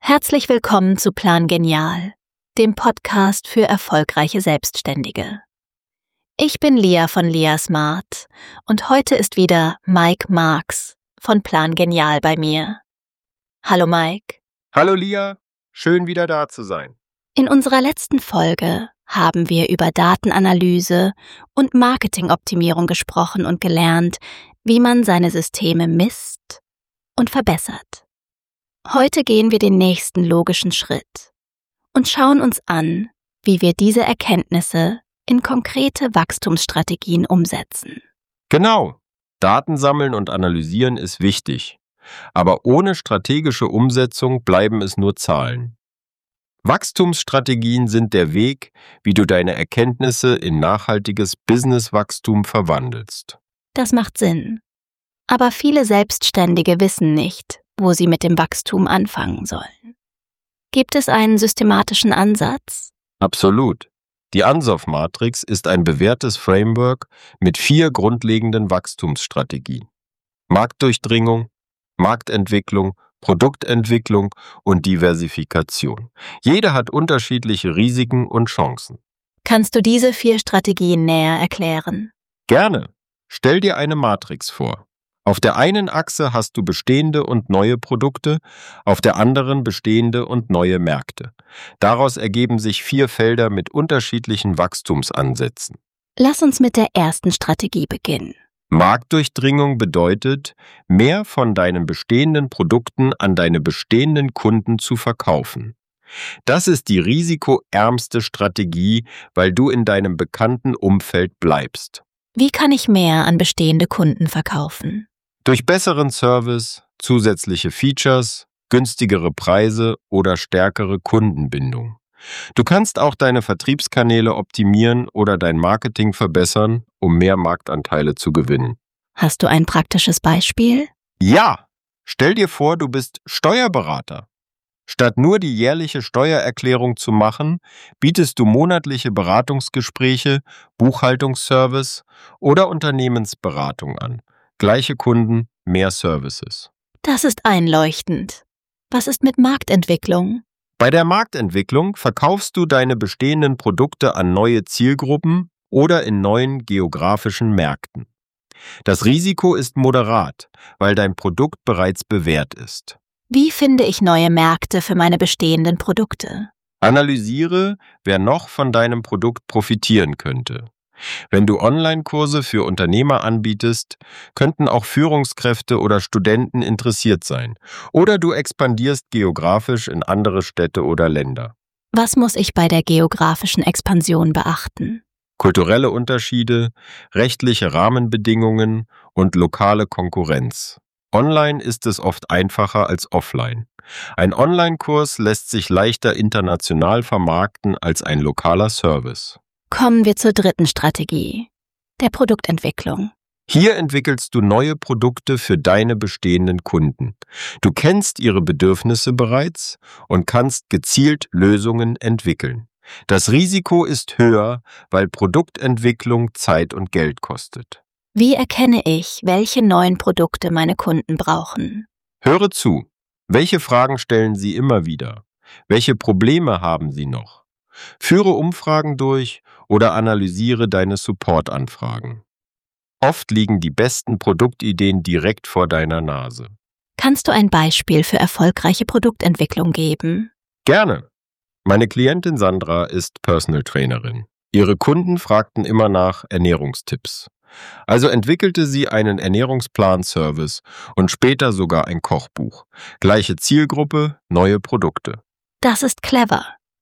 Herzlich willkommen zu Plan Genial, dem Podcast für erfolgreiche Selbstständige. Ich bin Lia von Lia Smart und heute ist wieder Mike Marks von Plan Genial bei mir. Hallo Mike. Hallo Lia, schön wieder da zu sein. In unserer letzten Folge haben wir über Datenanalyse und Marketingoptimierung gesprochen und gelernt, wie man seine Systeme misst und verbessert. Heute gehen wir den nächsten logischen Schritt und schauen uns an, wie wir diese Erkenntnisse in konkrete Wachstumsstrategien umsetzen. Genau, Daten sammeln und analysieren ist wichtig, aber ohne strategische Umsetzung bleiben es nur Zahlen. Wachstumsstrategien sind der Weg, wie du deine Erkenntnisse in nachhaltiges Businesswachstum verwandelst. Das macht Sinn. Aber viele Selbstständige wissen nicht, wo sie mit dem Wachstum anfangen sollen. Gibt es einen systematischen Ansatz? Absolut. Die Ansoff-Matrix ist ein bewährtes Framework mit 4 grundlegenden Wachstumsstrategien: Marktdurchdringung, Marktentwicklung, Produktentwicklung und Diversifikation. Jede hat unterschiedliche Risiken und Chancen. Kannst du diese 4 Strategien näher erklären? Gerne. Stell dir eine Matrix vor. Auf der einen Achse hast du bestehende und neue Produkte, auf der anderen bestehende und neue Märkte. Daraus ergeben sich 4 Felder mit unterschiedlichen Wachstumsansätzen. Lass uns mit der ersten Strategie beginnen. Marktdurchdringung bedeutet, mehr von deinen bestehenden Produkten an deine bestehenden Kunden zu verkaufen. Das ist die risikoärmste Strategie, weil du in deinem bekannten Umfeld bleibst. Wie kann ich mehr an bestehende Kunden verkaufen? Durch besseren Service, zusätzliche Features, günstigere Preise oder stärkere Kundenbindung. Du kannst auch deine Vertriebskanäle optimieren oder dein Marketing verbessern, um mehr Marktanteile zu gewinnen. Hast du ein praktisches Beispiel? Ja! Stell dir vor, du bist Steuerberater. Statt nur die jährliche Steuererklärung zu machen, bietest du monatliche Beratungsgespräche, Buchhaltungsservice oder Unternehmensberatung an. Gleiche Kunden, mehr Services. Das ist einleuchtend. Was ist mit Marktentwicklung? Bei der Marktentwicklung verkaufst du deine bestehenden Produkte an neue Zielgruppen oder in neuen geografischen Märkten. Das Risiko ist moderat, weil dein Produkt bereits bewährt ist. Wie finde ich neue Märkte für meine bestehenden Produkte? Analysiere, wer noch von deinem Produkt profitieren könnte. Wenn du Online-Kurse für Unternehmer anbietest, könnten auch Führungskräfte oder Studenten interessiert sein. Oder du expandierst geografisch in andere Städte oder Länder. Was muss ich bei der geografischen Expansion beachten? Kulturelle Unterschiede, rechtliche Rahmenbedingungen und lokale Konkurrenz. Online ist es oft einfacher als offline. Ein Online-Kurs lässt sich leichter international vermarkten als ein lokaler Service. Kommen wir zur dritten Strategie, der Produktentwicklung. Hier entwickelst du neue Produkte für deine bestehenden Kunden. Du kennst ihre Bedürfnisse bereits und kannst gezielt Lösungen entwickeln. Das Risiko ist höher, weil Produktentwicklung Zeit und Geld kostet. Wie erkenne ich, welche neuen Produkte meine Kunden brauchen? Höre zu. Welche Fragen stellen sie immer wieder? Welche Probleme haben sie noch? Führe Umfragen durch oder analysiere deine Support-Anfragen. Oft liegen die besten Produktideen direkt vor deiner Nase. Kannst du ein Beispiel für erfolgreiche Produktentwicklung geben? Gerne. Meine Klientin Sandra ist Personal Trainerin. Ihre Kunden fragten immer nach Ernährungstipps. Also entwickelte sie einen Ernährungsplan-Service und später sogar ein Kochbuch. Gleiche Zielgruppe, neue Produkte. Das ist clever.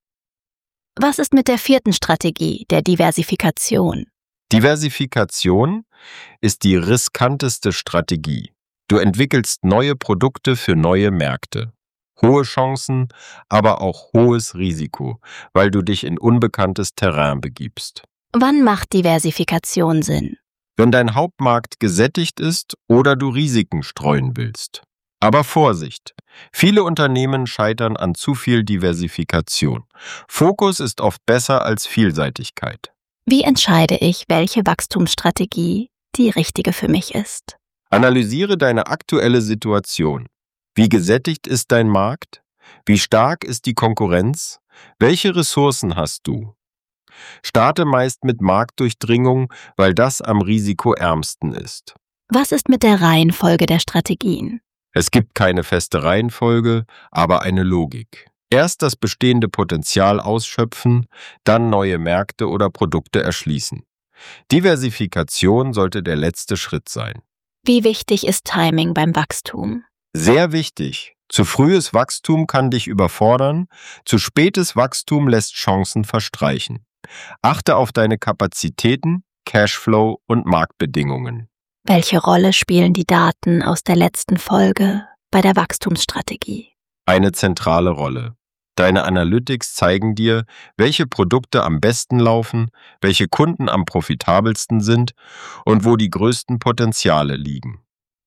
Was ist mit der 4. Strategie, der Diversifikation? Diversifikation ist die riskanteste Strategie. Du entwickelst neue Produkte für neue Märkte. Hohe Chancen, aber auch hohes Risiko, weil du dich in unbekanntes Terrain begibst. Wann macht Diversifikation Sinn? Wenn dein Hauptmarkt gesättigt ist oder du Risiken streuen willst. Aber Vorsicht! Viele Unternehmen scheitern an zu viel Diversifikation. Fokus ist oft besser als Vielseitigkeit. Wie entscheide ich, welche Wachstumsstrategie die richtige für mich ist? Analysiere deine aktuelle Situation. Wie gesättigt ist dein Markt? Wie stark ist die Konkurrenz? Welche Ressourcen hast du? Starte meist mit Marktdurchdringung, weil das am risikoärmsten ist. Was ist mit der Reihenfolge der Strategien? Es gibt keine feste Reihenfolge, aber eine Logik. Erst das bestehende Potenzial ausschöpfen, dann neue Märkte oder Produkte erschließen. Diversifikation sollte der letzte Schritt sein. Wie wichtig ist Timing beim Wachstum? Sehr wichtig. Zu frühes Wachstum kann dich überfordern, zu spätes Wachstum lässt Chancen verstreichen. Achte auf deine Kapazitäten, Cashflow und Marktbedingungen. Welche Rolle spielen die Daten aus der letzten Folge bei der Wachstumsstrategie? Eine zentrale Rolle. Deine Analytics zeigen dir, welche Produkte am besten laufen, welche Kunden am profitabelsten sind und wo die größten Potenziale liegen.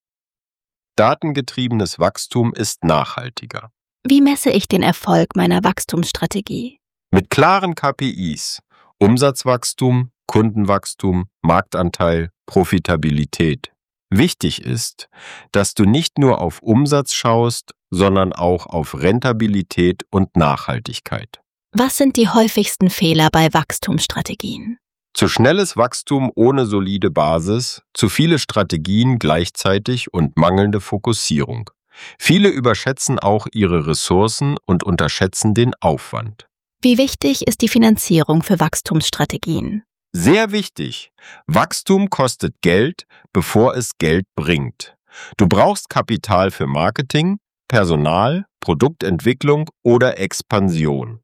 Datengetriebenes Wachstum ist nachhaltiger. Wie messe ich den Erfolg meiner Wachstumsstrategie? Mit klaren KPIs: Umsatzwachstum, Kundenwachstum, Marktanteil, Profitabilität. Wichtig ist, dass du nicht nur auf Umsatz schaust, sondern auch auf Rentabilität und Nachhaltigkeit. Was sind die häufigsten Fehler bei Wachstumsstrategien? Zu schnelles Wachstum ohne solide Basis, zu viele Strategien gleichzeitig und mangelnde Fokussierung. Viele überschätzen auch ihre Ressourcen und unterschätzen den Aufwand. Wie wichtig ist die Finanzierung für Wachstumsstrategien? Sehr wichtig. Wachstum kostet Geld, bevor es Geld bringt. Du brauchst Kapital für Marketing, Personal, Produktentwicklung oder Expansion.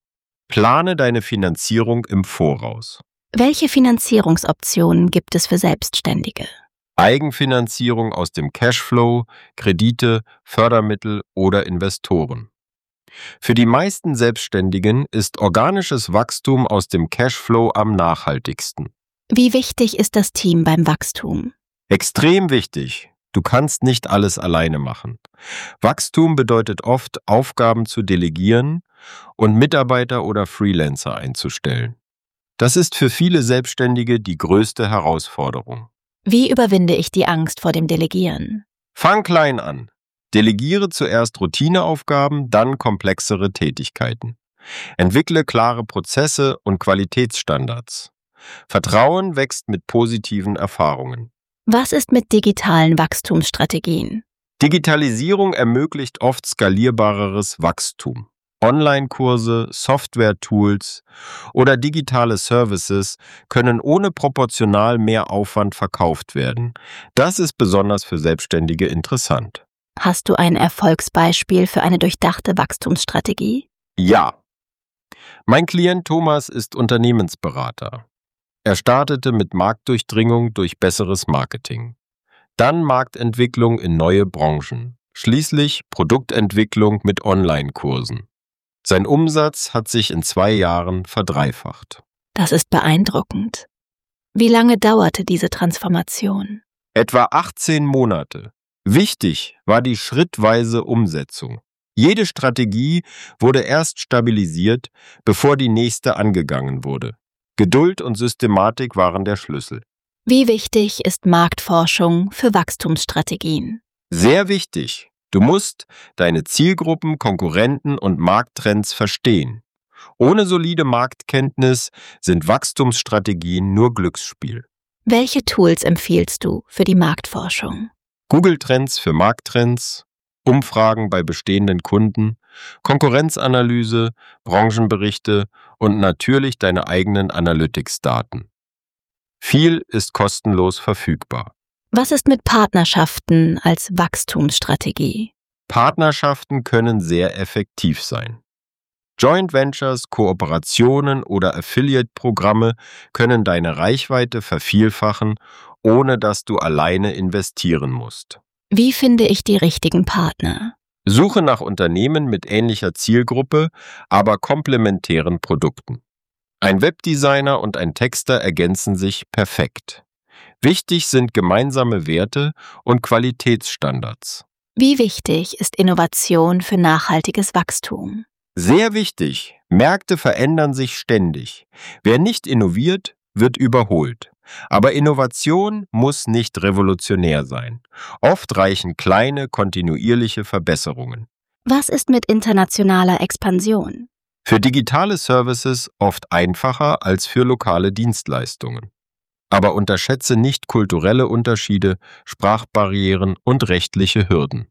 Plane deine Finanzierung im Voraus. Welche Finanzierungsoptionen gibt es für Selbstständige? Eigenfinanzierung aus dem Cashflow, Kredite, Fördermittel oder Investoren. Für die meisten Selbstständigen ist organisches Wachstum aus dem Cashflow am nachhaltigsten. Wie wichtig ist das Team beim Wachstum? Extrem wichtig. Du kannst nicht alles alleine machen. Wachstum bedeutet oft, Aufgaben zu delegieren und Mitarbeiter oder Freelancer einzustellen. Das ist für viele Selbstständige die größte Herausforderung. Wie überwinde ich die Angst vor dem Delegieren? Fang klein an. Delegiere zuerst Routineaufgaben, dann komplexere Tätigkeiten. Entwickle klare Prozesse und Qualitätsstandards. Vertrauen wächst mit positiven Erfahrungen. Was ist mit digitalen Wachstumsstrategien? Digitalisierung ermöglicht oft skalierbareres Wachstum. Online-Kurse, Software-Tools oder digitale Services können ohne proportional mehr Aufwand verkauft werden. Das ist besonders für Selbstständige interessant. Hast du ein Erfolgsbeispiel für eine durchdachte Wachstumsstrategie? Ja. Mein Klient Thomas ist Unternehmensberater. Er startete mit Marktdurchdringung durch besseres Marketing. Dann Marktentwicklung in neue Branchen. Schließlich Produktentwicklung mit Online-Kursen. Sein Umsatz hat sich in 2 Jahren verdreifacht. Das ist beeindruckend. Wie lange dauerte diese Transformation? Etwa 18 Monate. Wichtig war die schrittweise Umsetzung. Jede Strategie wurde erst stabilisiert, bevor die nächste angegangen wurde. Geduld und Systematik waren der Schlüssel. Wie wichtig ist Marktforschung für Wachstumsstrategien? Sehr wichtig. Du musst deine Zielgruppen, Konkurrenten und Markttrends verstehen. Ohne solide Marktkenntnis sind Wachstumsstrategien nur Glücksspiel. Welche Tools empfiehlst du für die Marktforschung? Google-Trends für Markttrends, Umfragen bei bestehenden Kunden, Konkurrenzanalyse, Branchenberichte und natürlich deine eigenen Analytics-Daten. Viel ist kostenlos verfügbar. Was ist mit Partnerschaften als Wachstumsstrategie? Partnerschaften können sehr effektiv sein. Joint Ventures, Kooperationen oder Affiliate-Programme können deine Reichweite vervielfachen, ohne dass du alleine investieren musst. Wie finde ich die richtigen Partner? Suche nach Unternehmen mit ähnlicher Zielgruppe, aber komplementären Produkten. Ein Webdesigner und ein Texter ergänzen sich perfekt. Wichtig sind gemeinsame Werte und Qualitätsstandards. Wie wichtig ist Innovation für nachhaltiges Wachstum? Sehr wichtig. Märkte verändern sich ständig. Wer nicht innoviert, wird überholt. Aber Innovation muss nicht revolutionär sein. Oft reichen kleine, kontinuierliche Verbesserungen. Was ist mit internationaler Expansion? Für digitale Services oft einfacher als für lokale Dienstleistungen. Aber unterschätze nicht kulturelle Unterschiede, Sprachbarrieren und rechtliche Hürden.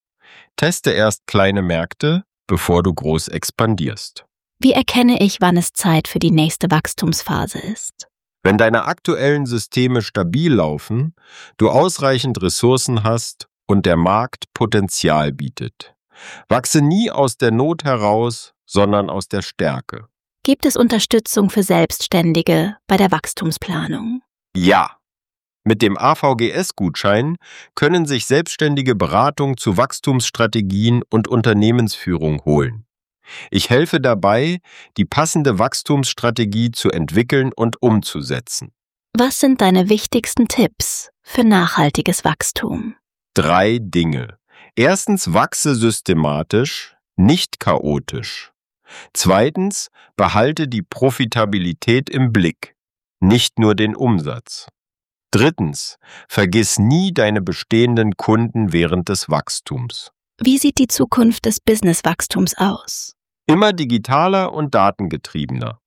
Teste erst kleine Märkte, bevor du groß expandierst. Wie erkenne ich, wann es Zeit für die nächste Wachstumsphase ist? Wenn deine aktuellen Systeme stabil laufen, du ausreichend Ressourcen hast und der Markt Potenzial bietet. Wachse nie aus der Not heraus, sondern aus der Stärke. Gibt es Unterstützung für Selbstständige bei der Wachstumsplanung? Ja! Mit dem AVGS-Gutschein können sich Selbstständige Beratung zu Wachstumsstrategien und Unternehmensführung holen. Ich helfe dabei, die passende Wachstumsstrategie zu entwickeln und umzusetzen. Was sind deine wichtigsten Tipps für nachhaltiges Wachstum? 3 Dinge. Erstens, wachse systematisch, nicht chaotisch. Zweitens, behalte die Profitabilität im Blick, nicht nur den Umsatz. Drittens, vergiss nie deine bestehenden Kunden während des Wachstums. Wie sieht die Zukunft des Businesswachstums aus? Immer digitaler und datengetriebener.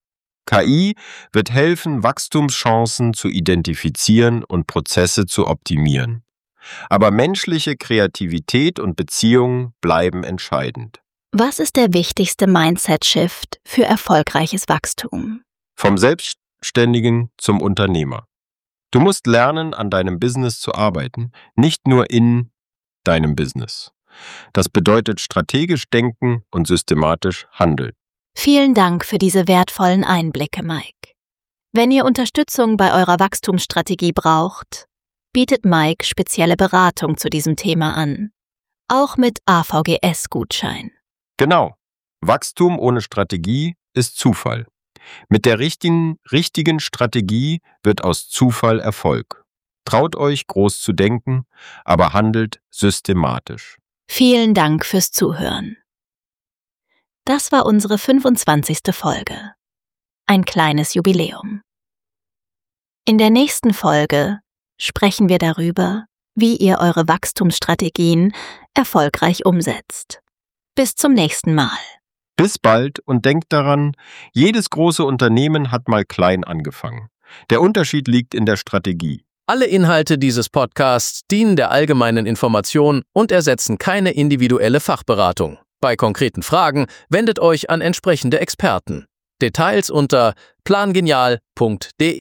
KI wird helfen, Wachstumschancen zu identifizieren und Prozesse zu optimieren. Aber menschliche Kreativität und Beziehungen bleiben entscheidend. Was ist der wichtigste Mindset-Shift für erfolgreiches Wachstum? Vom Selbstständigen zum Unternehmer. Du musst lernen, an deinem Business zu arbeiten, nicht nur in deinem Business. Das bedeutet strategisch denken und systematisch handeln. Vielen Dank für diese wertvollen Einblicke, Mike. Wenn ihr Unterstützung bei eurer Wachstumsstrategie braucht, bietet Mike spezielle Beratung zu diesem Thema an. Auch mit AVGS-Gutschein. Genau. Wachstum ohne Strategie ist Zufall. Mit der richtigen Strategie wird aus Zufall Erfolg. Traut euch, groß zu denken, aber handelt systematisch. Vielen Dank fürs Zuhören. Das war unsere 25. Folge. Ein kleines Jubiläum. In der nächsten Folge sprechen wir darüber, wie ihr eure Wachstumsstrategien erfolgreich umsetzt. Bis zum nächsten Mal. Bis bald und denkt daran, jedes große Unternehmen hat mal klein angefangen. Der Unterschied liegt in der Strategie. Alle Inhalte dieses Podcasts dienen der allgemeinen Information und ersetzen keine individuelle Fachberatung. Bei konkreten Fragen wendet euch an entsprechende Experten. Details unter plangenial.de